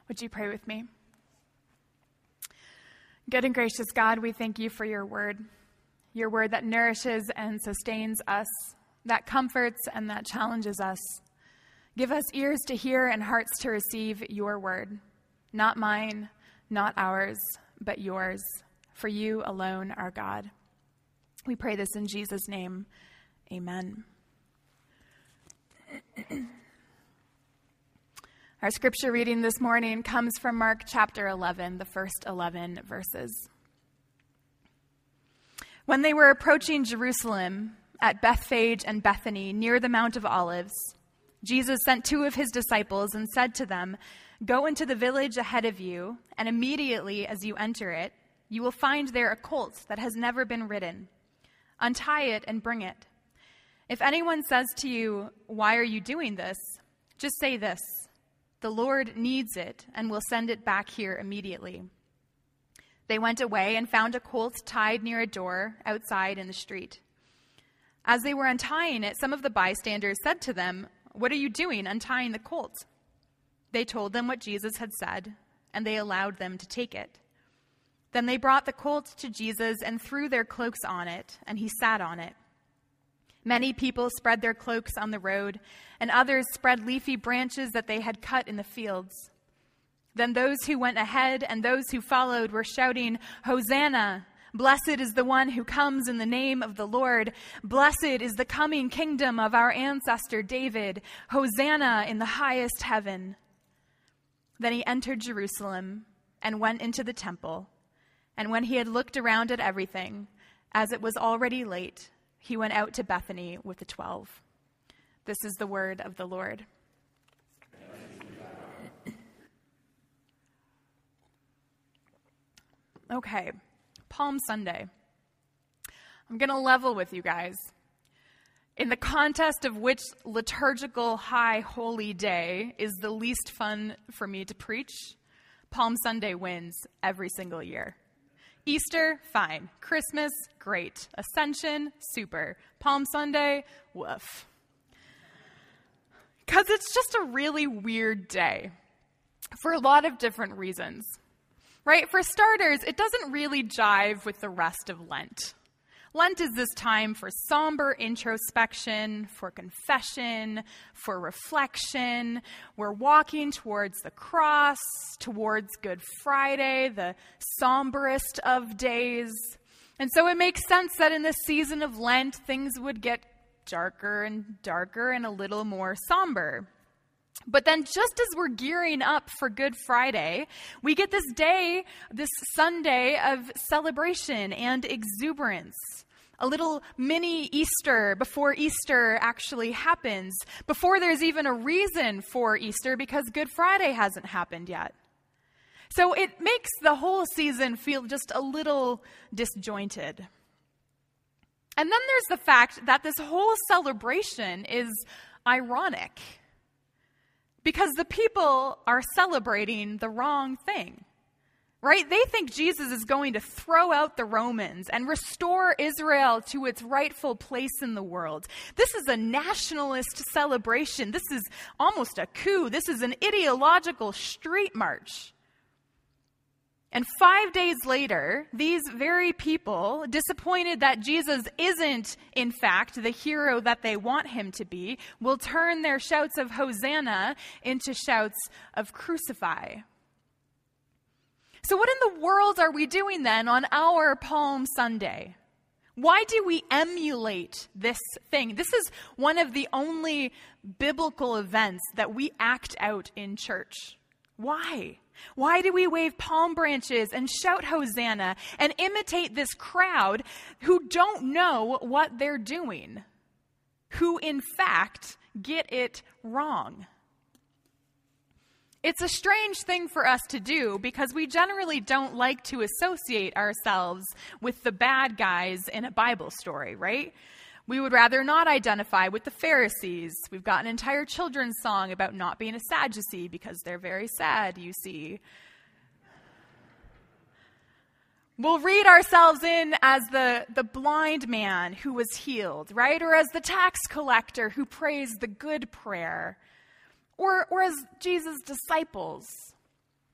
Would you pray with me? Good and gracious God, we thank you for your word that nourishes and sustains us, that comforts and that challenges us. Give us ears to hear and hearts to receive your word, not mine, not ours, but yours, for you alone are God. We pray this in Jesus' name. Amen. Our scripture reading this morning comes from Mark chapter 11, the first 11 verses. When they were approaching Jerusalem at Bethphage and Bethany near the Mount of Olives, Jesus sent 2 of his disciples and said to them, "Go into the village ahead of you, and immediately as you enter it, you will find there a colt that has never been ridden. Untie it and bring it. If anyone says to you, 'Why are you doing this?' just say this, 'The Lord needs it and will send it back here immediately.'" They went away and found a colt tied near a door outside in the street. As they were untying it, some of the bystanders said to them, "What are you doing untying the colt?" They told them what Jesus had said, and they allowed them to take it. Then they brought the colt to Jesus and threw their cloaks on it, and he sat on it. Many people spread their cloaks on the road, and others spread leafy branches that they had cut in the fields. Then those who went ahead and those who followed were shouting, "Hosanna! Blessed is the one who comes in the name of the Lord. Blessed is the coming kingdom of our ancestor David. Hosanna in the highest heaven." Then he entered Jerusalem and went into the temple. And when he had looked around at everything, as it was already late, he went out to Bethany with the 12. This is the word of the Lord. Okay, Palm Sunday. I'm going to level with you guys. In the contest of which liturgical high holy day is the least fun for me to preach, Palm Sunday wins every single year. Easter, fine. Christmas, great. Ascension, super. Palm Sunday, woof. Because it's just a really weird day for a lot of different reasons, right? For starters, it doesn't really jive with the rest of Lent. Lent is this time for somber introspection, for confession, for reflection. We're walking towards the cross, towards Good Friday, the somberest of days. And so it makes sense that in this season of Lent, things would get darker and darker and a little more somber. But then just as we're gearing up for Good Friday, we get this day, this Sunday of celebration and exuberance. A little mini Easter before Easter actually happens, before there's even a reason for Easter because Good Friday hasn't happened yet. So it makes the whole season feel just a little disjointed. And then there's the fact that this whole celebration is ironic because the people are celebrating the wrong thing. Right? They think Jesus is going to throw out the Romans and restore Israel to its rightful place in the world. This is a nationalist celebration. This is almost a coup. This is an ideological street march. And 5 days later, these very people, disappointed that Jesus isn't, in fact, the hero that they want him to be, will turn their shouts of Hosanna into shouts of crucify. So what in the world are we doing then on our Palm Sunday? Why do we emulate this thing? This is one of the only biblical events that we act out in church. Why? Why do we wave palm branches and shout Hosanna and imitate this crowd who don't know what they're doing, who in fact get it wrong? It's a strange thing for us to do because we generally don't like to associate ourselves with the bad guys in a Bible story, right? We would rather not identify with the Pharisees. We've got an entire children's song about not being a Sadducee because they're very sad, you see. We'll read ourselves in as the blind man who was healed, right? Or as the tax collector who prays the good prayer. Or as Jesus' disciples,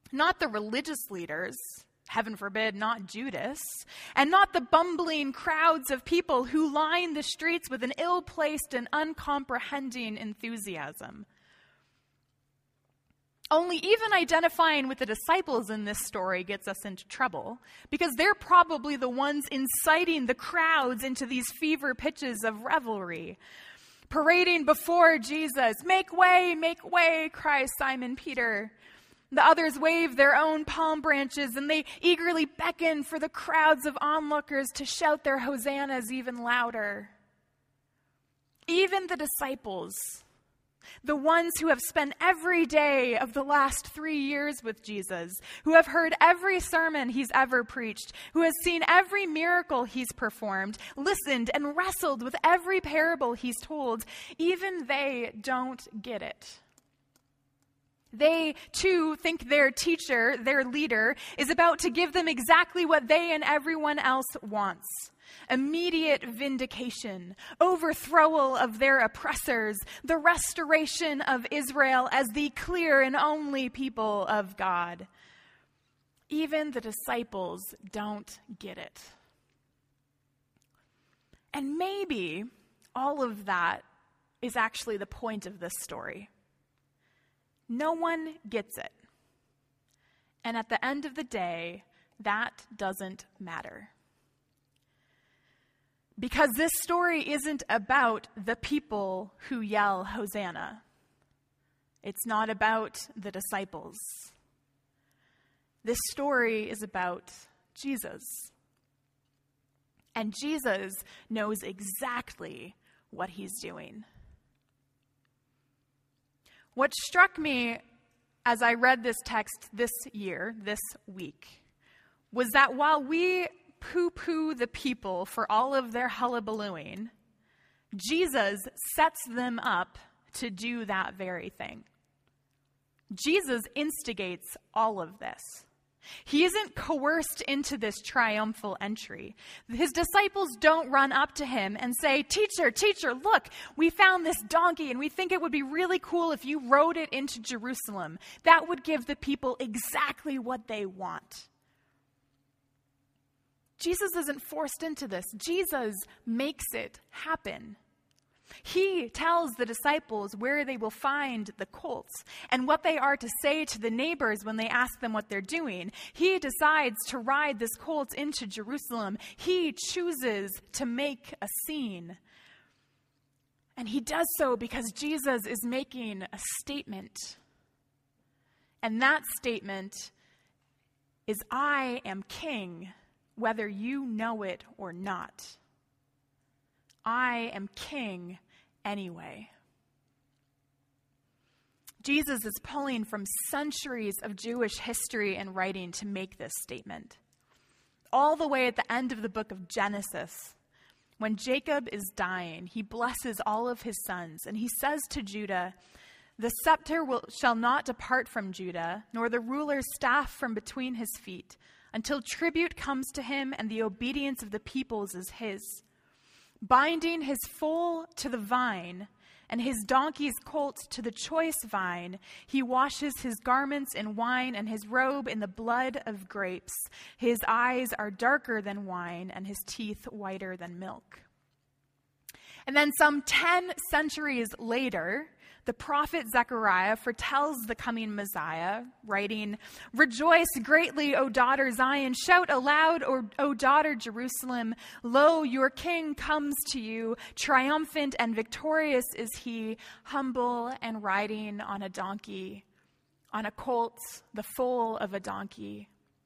not the religious leaders, heaven forbid, not Judas, and not the bumbling crowds of people who line the streets with an ill-placed and uncomprehending enthusiasm. Only even identifying with the disciples in this story gets us into trouble, because they're probably the ones inciting the crowds into these fever pitches of revelry. Parading before Jesus, make way, cries Simon Peter. The others wave their own palm branches, and they eagerly beckon for the crowds of onlookers to shout their hosannas even louder. Even the disciples, the ones who have spent every day of the last 3 years with Jesus, who have heard every sermon he's ever preached, who has seen every miracle he's performed, listened and wrestled with every parable he's told, even they don't get it. They, too, think their teacher, their leader, is about to give them exactly what they and everyone else wants. Immediate vindication, overthrowal of their oppressors, the restoration of Israel as the clear and only people of God. Even the disciples don't get it. And maybe all of that is actually the point of this story. No one gets it. And at the end of the day, that doesn't matter. Because this story isn't about the people who yell Hosanna. It's not about the disciples. This story is about Jesus. And Jesus knows exactly what he's doing. What struck me as I read this text this week, was that while we poo-poo the people for all of their hullabalooing, Jesus sets them up to do that very thing. Jesus instigates all of this. He isn't coerced into this triumphal entry. His disciples don't run up to him and say, teacher, look, we found this donkey and we think it would be really cool if you rode it into Jerusalem. That would give the people exactly what they want. Jesus isn't forced into this. Jesus makes it happen. He tells the disciples where they will find the colts and what they are to say to the neighbors when they ask them what they're doing. He decides to ride this colt into Jerusalem. He chooses to make a scene. And he does so because Jesus is making a statement. And that statement is, I am king, whether you know it or not. I am king anyway. Jesus is pulling from centuries of Jewish history and writing to make this statement. All the way at the end of the book of Genesis, when Jacob is dying, he blesses all of his sons, and he says to Judah, the scepter shall not depart from Judah, nor the ruler's staff from between his feet, until tribute comes to him and the obedience of the peoples is his. Binding his foal to the vine and his donkey's colt to the choice vine, he washes his garments in wine and his robe in the blood of grapes. His eyes are darker than wine and his teeth whiter than milk. And then some 10 centuries later, the prophet Zechariah foretells the coming Messiah, writing, rejoice greatly, O daughter Zion. Shout aloud, O daughter Jerusalem. Lo, your king comes to you. Triumphant and victorious is he, humble and riding on a donkey, on a colt, the foal of a donkey.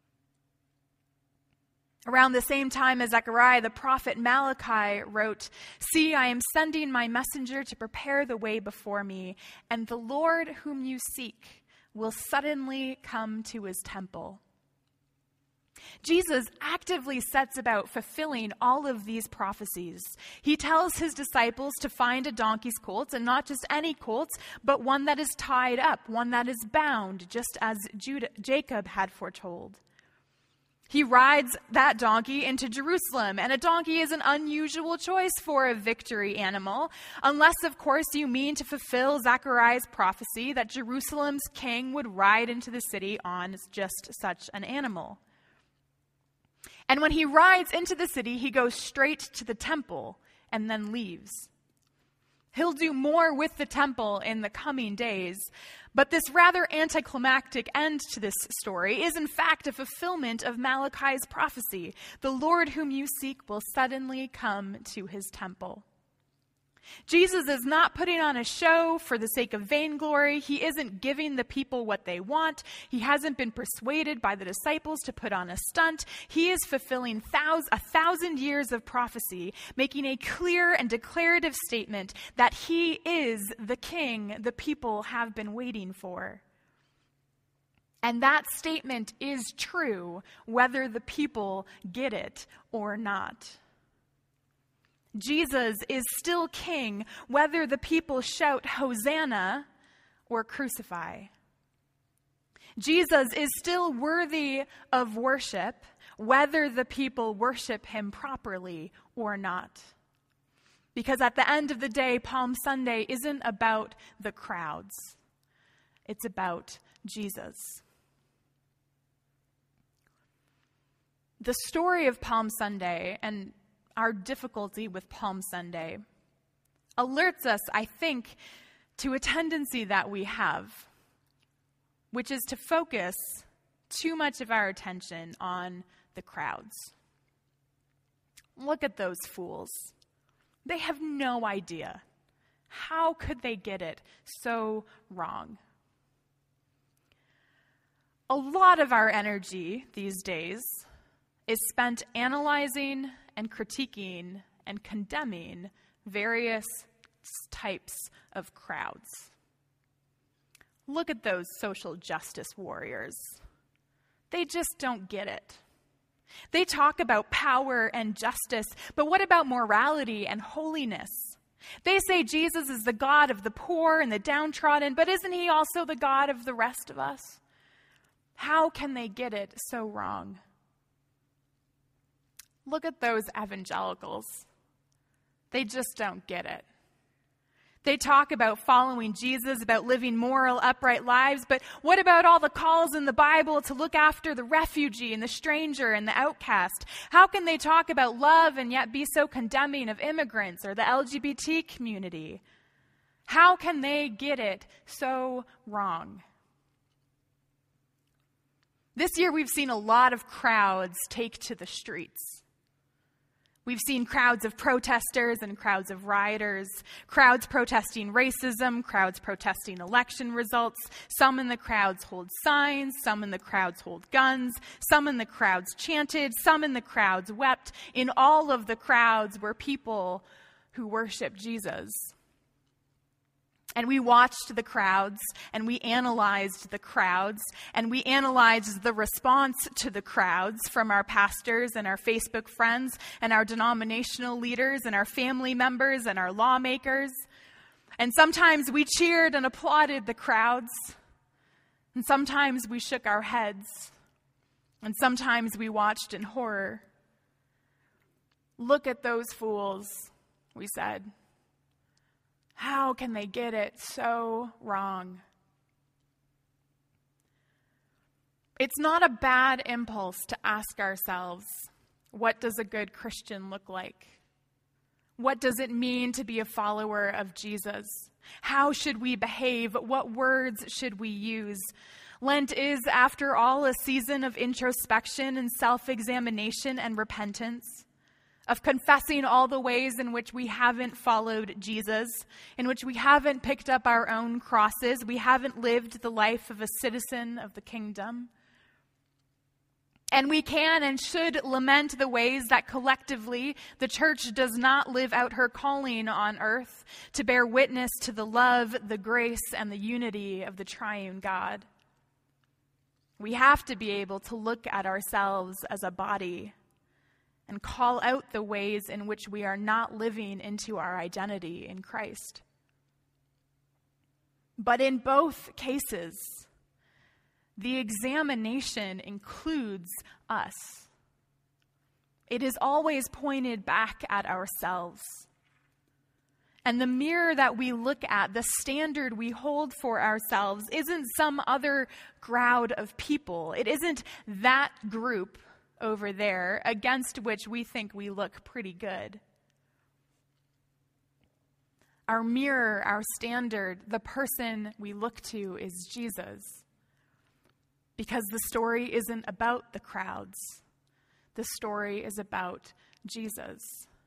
Around the same time as Zechariah, the prophet Malachi wrote, see, I am sending my messenger to prepare the way before me, and the Lord whom you seek will suddenly come to his temple. Jesus actively sets about fulfilling all of these prophecies. He tells his disciples to find a donkey's colt, and not just any colt, but one that is tied up, one that is bound, just as Jacob had foretold. He rides that donkey into Jerusalem, and a donkey is an unusual choice for a victory animal, unless, of course, you mean to fulfill Zechariah's prophecy that Jerusalem's king would ride into the city on just such an animal. And when he rides into the city, he goes straight to the temple and then leaves. He'll do more with the temple in the coming days, but this rather anticlimactic end to this story is in fact a fulfillment of Malachi's prophecy. The Lord whom you seek will suddenly come to his temple. Jesus is not putting on a show for the sake of vainglory. He isn't giving the people what they want. He hasn't been persuaded by the disciples to put on a stunt. He is fulfilling 1,000 years of prophecy, making a clear and declarative statement that he is the king the people have been waiting for. And that statement is true whether the people get it or not. Jesus is still king, whether the people shout Hosanna or crucify. Jesus is still worthy of worship, whether the people worship him properly or not. Because at the end of the day, Palm Sunday isn't about the crowds. It's about Jesus. The story of Palm Sunday and our difficulty with Palm Sunday alerts us, I think, to a tendency that we have, which is to focus too much of our attention on the crowds. Look at those fools. They have no idea. How could they get it so wrong? A lot of our energy these days is spent analyzing and critiquing and condemning various types of crowds. Look at those social justice warriors. They just don't get it. They talk about power and justice, but what about morality and holiness? They say Jesus is the God of the poor and the downtrodden, but isn't he also the God of the rest of us? How can they get it so wrong? Look at those evangelicals. They just don't get it. They talk about following Jesus, about living moral, upright lives, but what about all the calls in the Bible to look after the refugee and the stranger and the outcast? How can they talk about love and yet be so condemning of immigrants or the LGBT community? How can they get it so wrong? This year we've seen a lot of crowds take to the streets. We've seen crowds of protesters and crowds of rioters, crowds protesting racism, crowds protesting election results. Some in the crowds hold signs, some in the crowds hold guns, some in the crowds chanted, some in the crowds wept. In all of the crowds were people who worship Jesus. And we watched the crowds, and we analyzed the crowds, and we analyzed the response to the crowds from our pastors and our Facebook friends and our denominational leaders and our family members and our lawmakers. And sometimes we cheered and applauded the crowds, and sometimes we shook our heads, and sometimes we watched in horror. Look at those fools, we said. How can they get it so wrong? It's not a bad impulse to ask ourselves, what does a good Christian look like? What does it mean to be a follower of Jesus? How should we behave? What words should we use? Lent is, after all, a season of introspection and self-examination and repentance, of confessing all the ways in which we haven't followed Jesus, in which we haven't picked up our own crosses, we haven't lived the life of a citizen of the kingdom. And we can and should lament the ways that collectively the church does not live out her calling on earth to bear witness to the love, the grace, and the unity of the triune God. We have to be able to look at ourselves as a body and call out the ways in which we are not living into our identity in Christ. But in both cases, the examination includes us. It is always pointed back at ourselves. And the mirror that we look at, the standard we hold for ourselves, isn't some other crowd of people. It isn't that group over there against which we think we look pretty good. Our mirror, our standard, the person we look to is Jesus. Because the story isn't about the crowds. The story is about Jesus.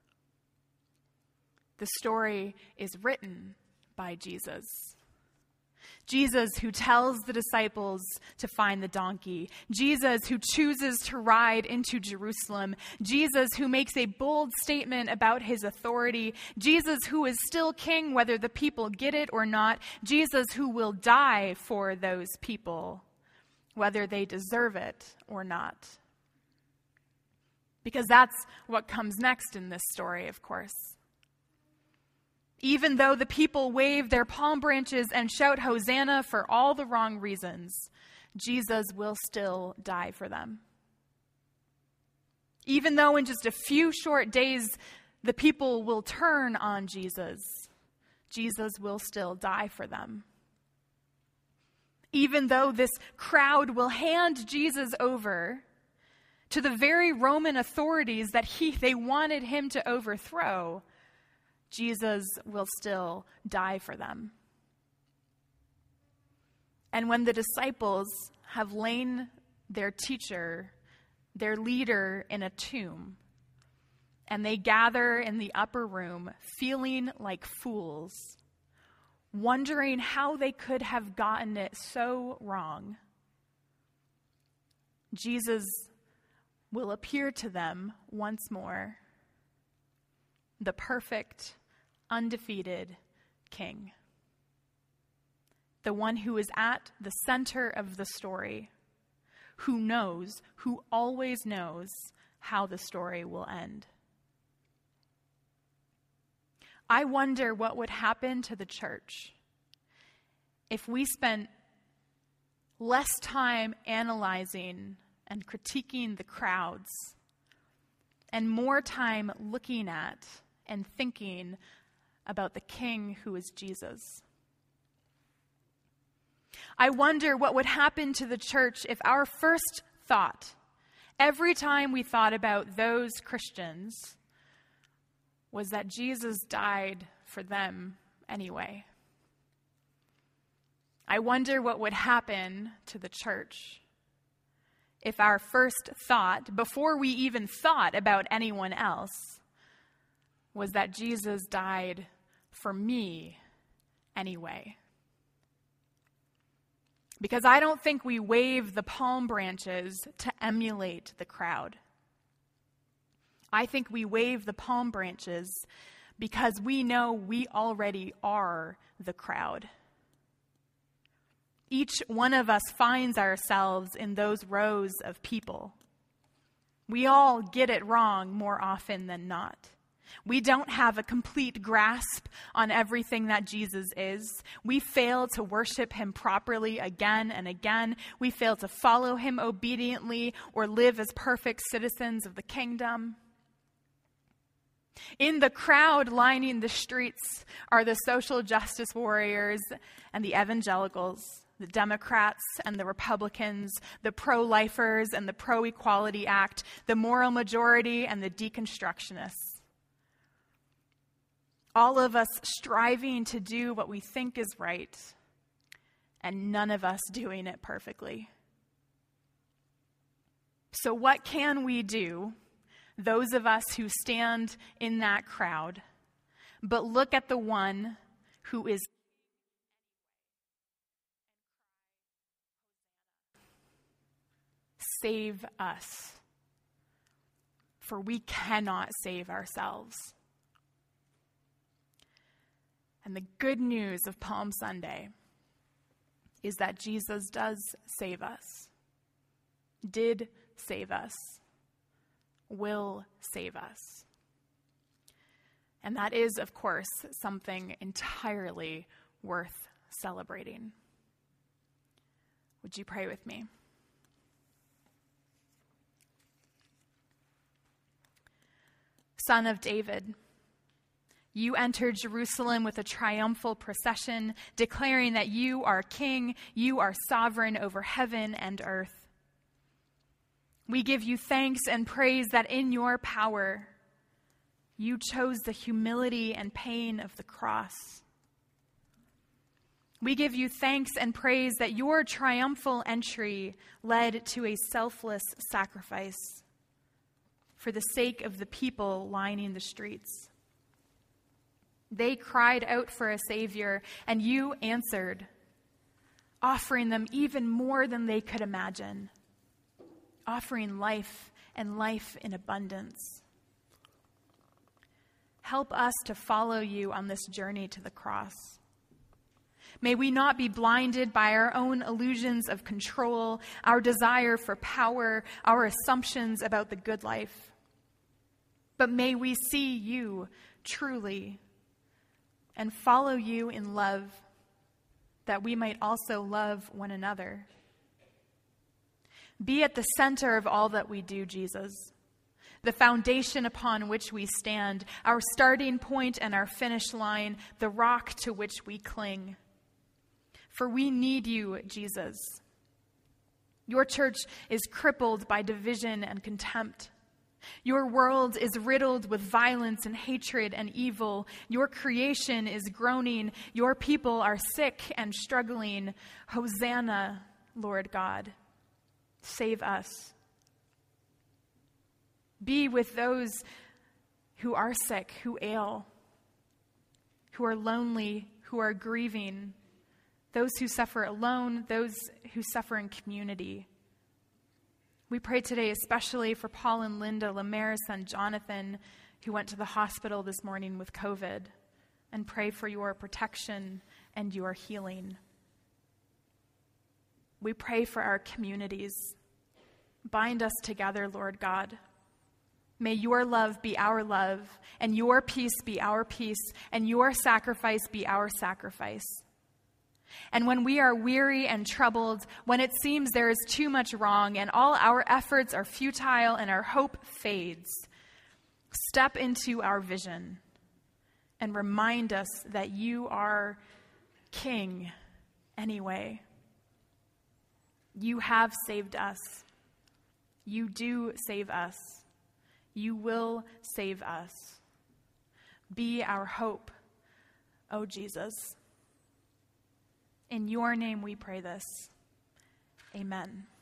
The story is written by Jesus. Jesus who tells the disciples to find the donkey. Jesus who chooses to ride into Jerusalem. Jesus who makes a bold statement about his authority. Jesus who is still king whether the people get it or not. Jesus who will die for those people whether they deserve it or not. Because that's what comes next in this story, of course. Even though the people wave their palm branches and shout Hosanna for all the wrong reasons, Jesus will still die for them. Even though in just a few short days the people will turn on Jesus, Jesus will still die for them. Even though this crowd will hand Jesus over to the very Roman authorities that they wanted him to overthrow, Jesus will still die for them. And when the disciples have lain their teacher, their leader, in a tomb, and they gather in the upper room feeling like fools, wondering how they could have gotten it so wrong, Jesus will appear to them once more, the perfect, undefeated king. The one who is at the center of the story, who always knows how the story will end. I wonder what would happen to the church if we spent less time analyzing and critiquing the crowds and more time looking at and thinking about the king who is Jesus. I wonder what would happen to the church if our first thought, every time we thought about those Christians, was that Jesus died for them anyway. I wonder what would happen to the church if our first thought, before we even thought about anyone else, was that Jesus died for me anyway. Because I don't think we wave the palm branches to emulate the crowd. I think we wave the palm branches because we know we already are the crowd. Each one of us finds ourselves in those rows of people. We all get it wrong more often than not. We don't have a complete grasp on everything that Jesus is. We fail to worship him properly again and again. We fail to follow him obediently or live as perfect citizens of the kingdom. In the crowd lining the streets are the social justice warriors and the evangelicals, the Democrats and the Republicans, the pro-lifers and the pro-equality act, the moral majority and the deconstructionists. All of us striving to do what we think is right, and none of us doing it perfectly. So what can we do, those of us who stand in that crowd, but look at the one who is save us, for we cannot save ourselves. And the good news of Palm Sunday is that Jesus does save us, did save us, will save us. And that is, of course, something entirely worth celebrating. Would you pray with me? Son of David, you entered Jerusalem with a triumphal procession, declaring that you are king, you are sovereign over heaven and earth. We give you thanks and praise that in your power, you chose the humility and pain of the cross. We give you thanks and praise that your triumphal entry led to a selfless sacrifice for the sake of the people lining the streets. They cried out for a Savior, and you answered, offering them even more than they could imagine, offering life and life in abundance. Help us to follow you on this journey to the cross. May we not be blinded by our own illusions of control, our desire for power, our assumptions about the good life. But may we see you truly and follow you in love, that we might also love one another. Be at the center of all that we do, Jesus, the foundation upon which we stand, our starting point and our finish line, the rock to which we cling. For we need you, Jesus. Your church is crippled by division and contempt. Your world is riddled with violence and hatred and evil. Your creation is groaning. Your people are sick and struggling. Hosanna, Lord God. Save us. Be with those who are sick, who ail, who are lonely, who are grieving, those who suffer alone, those who suffer in community. We pray today especially for Paul and Linda Lemaire's son Jonathan, who went to the hospital this morning with COVID, and pray for your protection and your healing. We pray for our communities. Bind us together, Lord God. May your love be our love, and your peace be our peace, and your sacrifice be our sacrifice. And when we are weary and troubled, when it seems there is too much wrong and all our efforts are futile and our hope fades, step into our vision and remind us that you are King anyway. You have saved us. You do save us. You will save us. Be our hope, O Jesus. In your name we pray this. Amen.